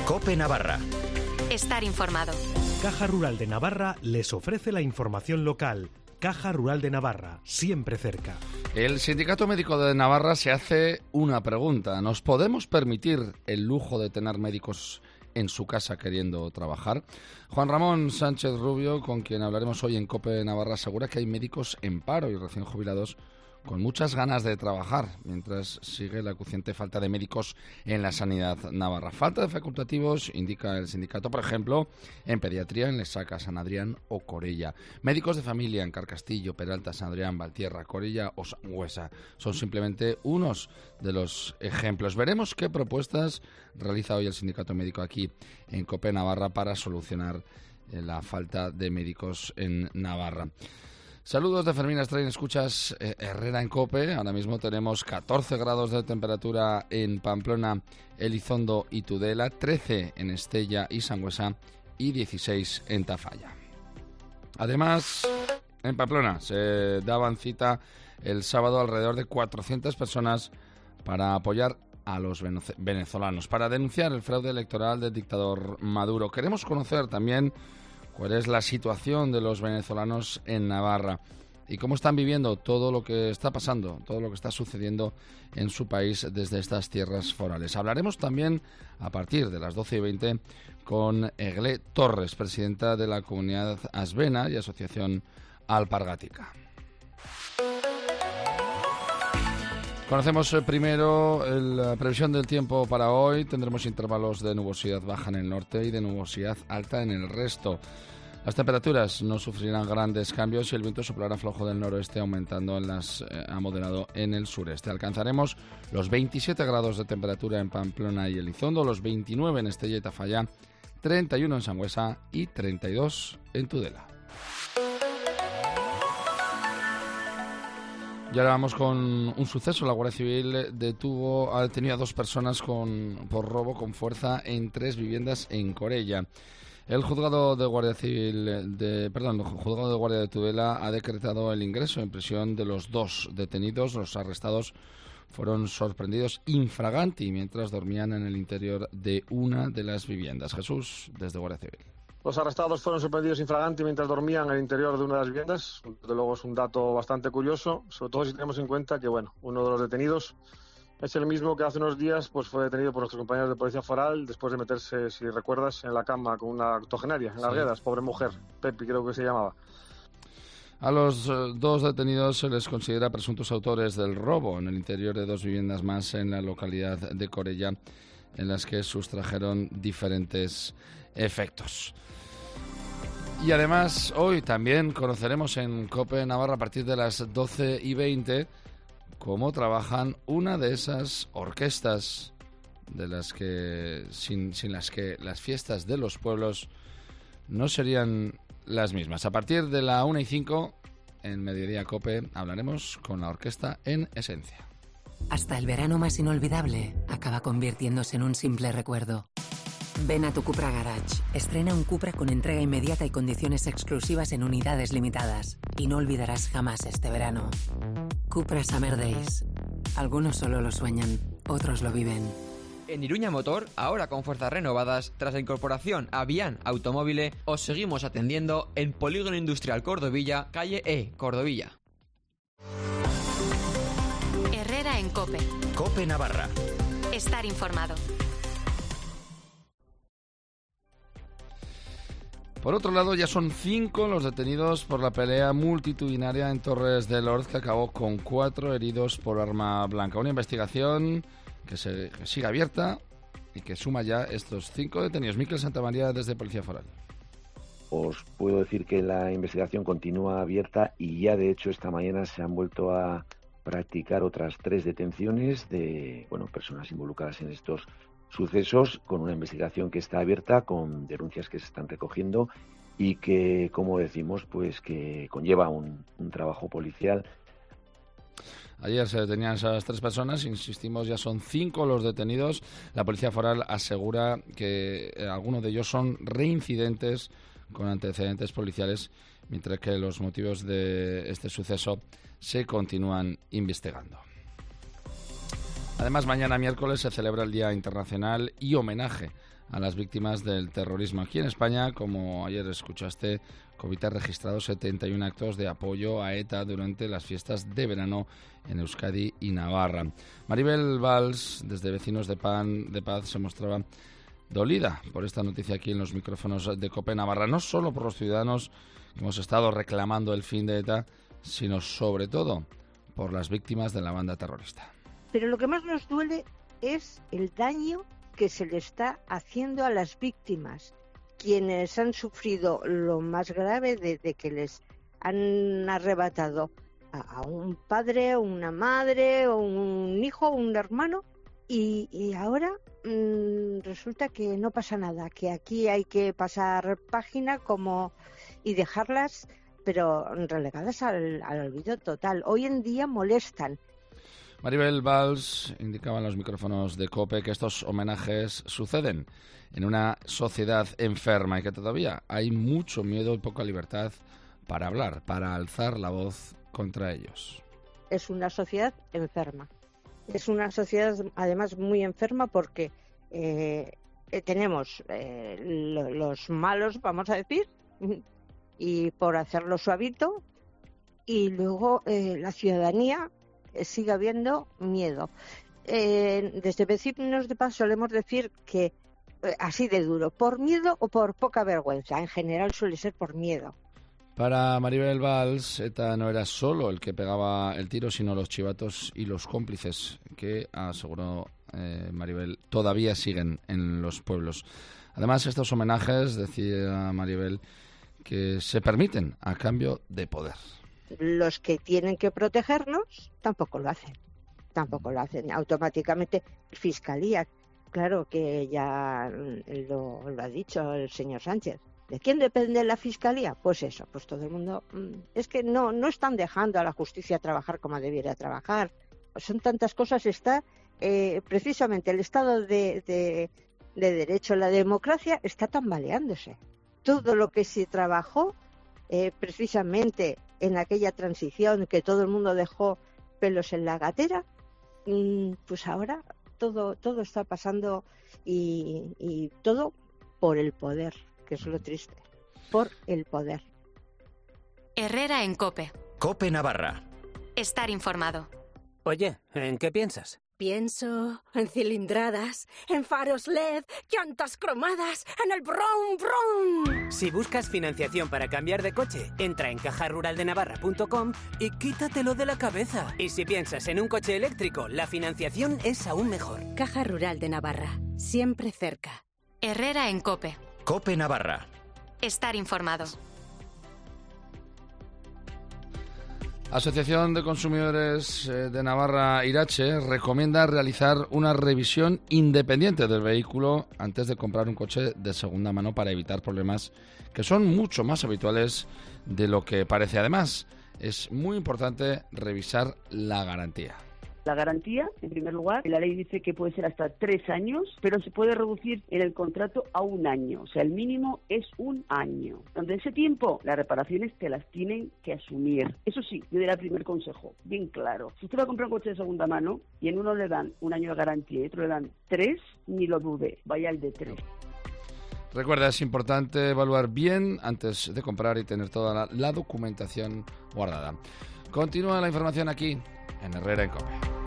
COPE Navarra. Estar informado. Caja Rural de Navarra les ofrece la información local. Caja Rural de Navarra, siempre cerca. El Sindicato Médico de Navarra se hace una pregunta. ¿Nos podemos permitir el lujo de tener médicos en su casa queriendo trabajar? Juan Ramón Sánchez Rubio, con quien hablaremos hoy en COPE Navarra, asegura que hay médicos en paro y recién jubilados con muchas ganas de trabajar, mientras sigue la acuciante falta de médicos en la sanidad navarra. Falta de facultativos, indica el sindicato, por ejemplo, en pediatría en Lesaca, San Adrián o Corella. Médicos de familia en Carcastillo, Peralta, San Adrián, Valtierra, Corella o Sangüesa. Son simplemente unos de los ejemplos. Veremos qué propuestas realiza hoy el sindicato médico aquí en COPE Navarra para solucionar la falta de médicos en Navarra. Saludos de Fermín Estrain, escuchas Herrera en COPE. Ahora mismo tenemos 14 grados de temperatura en Pamplona, Elizondo y Tudela, 13 en Estella y Sangüesa y 16 en Tafalla. Además, en Pamplona se daban cita el sábado alrededor de 400 personas para apoyar a los venezolanos, para denunciar el fraude electoral del dictador Maduro. Queremos conocer también cuál es la situación de los venezolanos en Navarra y cómo están viviendo todo lo que está pasando, todo lo que está sucediendo en su país desde estas tierras forales. Hablaremos también a partir de las 12:20 con Eglé Torres, presidenta de la Comunidad Asbena y Asociación Alpargática. Conocemos primero la previsión del tiempo para hoy. Tendremos intervalos de nubosidad baja en el norte y de nubosidad alta en el resto. Las temperaturas no sufrirán grandes cambios y el viento soplará flojo del noroeste, aumentando a moderado en el sureste. Alcanzaremos los 27 grados de temperatura en Pamplona y Elizondo, los 29 en Estella y Tafalla, 31 en Sangüesa y 32 en Tudela. Y ahora vamos con un suceso. La Guardia Civil ha detenido a 2 personas por robo con fuerza en 3 viviendas en Corella. El juzgado de Guardia de Tudela ha decretado el ingreso en prisión de los 2 detenidos. Los arrestados fueron sorprendidos infraganti mientras dormían en el interior de una de las viviendas. Jesús, desde Guardia Civil. Los arrestados fueron sorprendidos infraganti mientras dormían en el interior de una de las viviendas. Desde luego es un dato bastante curioso, sobre todo si tenemos en cuenta que uno de los detenidos es el mismo que hace unos días fue detenido por nuestros compañeros de Policía Foral después de meterse, si recuerdas, en la cama con una octogenaria, en Arguedas, pobre mujer, Pepi creo que se llamaba. A los 2 detenidos se les considera presuntos autores del robo en el interior de 2 viviendas más en la localidad de Corella, en las que sustrajeron diferentes efectos. Y además hoy también conoceremos en COPE Navarra a partir de las 12:20 cómo trabajan una de esas orquestas de las que sin las que las fiestas de los pueblos no serían las mismas. A partir de la 1:05 en Mediodía COPE hablaremos con la orquesta En Esencia. Hasta el verano más inolvidable acaba convirtiéndose en un simple recuerdo. Ven a tu Cupra Garage. Estrena un Cupra con entrega inmediata y condiciones exclusivas en unidades limitadas. Y no olvidarás jamás este verano. Cupra Summer Days. Algunos solo lo sueñan, otros lo viven. En Iruña Motor, ahora con fuerzas renovadas, tras la incorporación a Bian Automóvil, os seguimos atendiendo en Polígono Industrial Cordovilla, calle E, Cordovilla. Herrera en COPE. COPE Navarra. Estar informado. Por otro lado, ya son 5 los detenidos por la pelea multitudinaria en Torres del Orz, que acabó con 4 heridos por arma blanca. Una investigación que sigue abierta y que suma ya estos 5 detenidos. Miquel Santamaría, desde Policía Foral. Os puedo decir que la investigación continúa abierta y ya de hecho esta mañana se han vuelto a practicar otras 3 detenciones de personas involucradas en estos sucesos, con una investigación que está abierta, con denuncias que se están recogiendo y que, como decimos, que conlleva un trabajo policial. Ayer se detenían esas 3 personas, insistimos, ya son 5 los detenidos. La Policía Foral asegura que algunos de ellos son reincidentes con antecedentes policiales, mientras que los motivos de este suceso se continúan investigando. Además, mañana miércoles se celebra el Día Internacional y homenaje a las víctimas del terrorismo. Aquí en España, como ayer escuchaste, Covite ha registrado 71 actos de apoyo a ETA durante las fiestas de verano en Euskadi y Navarra. Maribel Valls, desde Vecinos de Paz, se mostraba dolida por esta noticia aquí en los micrófonos de COPE Navarra, no solo por los ciudadanos que hemos estado reclamando el fin de ETA, sino sobre todo por las víctimas de la banda terrorista. Pero lo que más nos duele es el daño que se le está haciendo a las víctimas, quienes han sufrido lo más grave desde que les han arrebatado a un padre, una madre, o un hijo, un hermano, y ahora resulta que no pasa nada, que aquí hay que pasar página y dejarlas, pero relegadas al olvido total. Hoy en día molestan. Maribel Valls indicaba en los micrófonos de COPE que estos homenajes suceden en una sociedad enferma y que todavía hay mucho miedo y poca libertad para hablar, para alzar la voz contra ellos. Es una sociedad enferma. Es una sociedad además muy enferma porque tenemos los malos, vamos a decir, y por hacerlo suavito, y luego la ciudadanía sigue habiendo miedo. Desde Vecinos de Paz solemos decir que así de duro, por miedo o por poca vergüenza. En general suele ser por miedo. Para Maribel Valls, ETA no era solo el que pegaba el tiro, sino los chivatos y los cómplices que, aseguró Maribel, todavía siguen en los pueblos. Además, estos homenajes, decía Maribel, que se permiten a cambio de poder. Los que tienen que protegernos tampoco lo hacen. Automáticamente. Fiscalía, claro que ya lo ha dicho el señor Sánchez. ¿De quién depende la Fiscalía? Pues eso, pues todo el mundo. Es que no están dejando a la justicia trabajar como debiera trabajar. Son tantas cosas. Está precisamente el Estado de Derecho, la democracia, está tambaleándose. Todo lo que se trabajó precisamente en aquella transición que todo el mundo dejó pelos en la gatera, pues ahora todo está pasando y todo por el poder, que es lo triste, por el poder. Herrera en COPE. COPE Navarra. Estar informado. Oye, ¿en qué piensas? Pienso en cilindradas, en faros LED, llantas cromadas, en el brum brum. Si buscas financiación para cambiar de coche, entra en cajaruraldenavarra.com y quítatelo de la cabeza. Y si piensas en un coche eléctrico, la financiación es aún mejor. Caja Rural de Navarra, siempre cerca. Herrera en COPE. COPE Navarra. Estar informado. Asociación de Consumidores de Navarra, Irache, recomienda realizar una revisión independiente del vehículo antes de comprar un coche de segunda mano para evitar problemas que son mucho más habituales de lo que parece. Además, es muy importante revisar la garantía. La garantía, en primer lugar, la ley dice que puede ser hasta 3 años, pero se puede reducir en el contrato a 1 año. O sea, el mínimo es 1 año. Durante ese tiempo, las reparaciones te las tienen que asumir. Eso sí, yo daría el primer consejo, bien claro. Si usted va a comprar un coche de segunda mano y en uno le dan 1 año de garantía y en otro le dan 3, ni lo dude, vaya al de 3. Recuerda, es importante evaluar bien antes de comprar y tener toda la documentación guardada. Continúa la información aquí en Herrera en COPE.